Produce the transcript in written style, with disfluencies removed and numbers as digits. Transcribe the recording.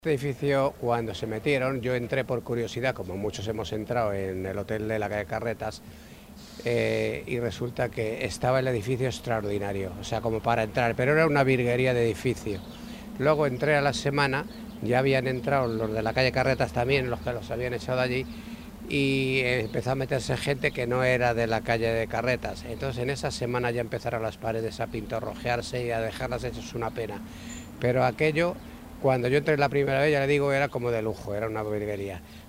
Este edificio, cuando se metieron, yo entré por curiosidad, como muchos hemos entrado en el hotel de la calle Carretas, y resulta que estaba el edificio extraordinario, o sea, como para entrar, pero era una virguería de edificio. Luego entré a la semana, ya habían entrado los de la calle Carretas también, los que los habían echado allí, y empezó a meterse gente que no era de la calle de Carretas. Entonces en esa semana ya empezaron las paredes a pintorrojearse y a dejarlas hechas una pena. Pero aquello, cuando yo entré la primera vez, ya le digo, era como de lujo, era una virguería.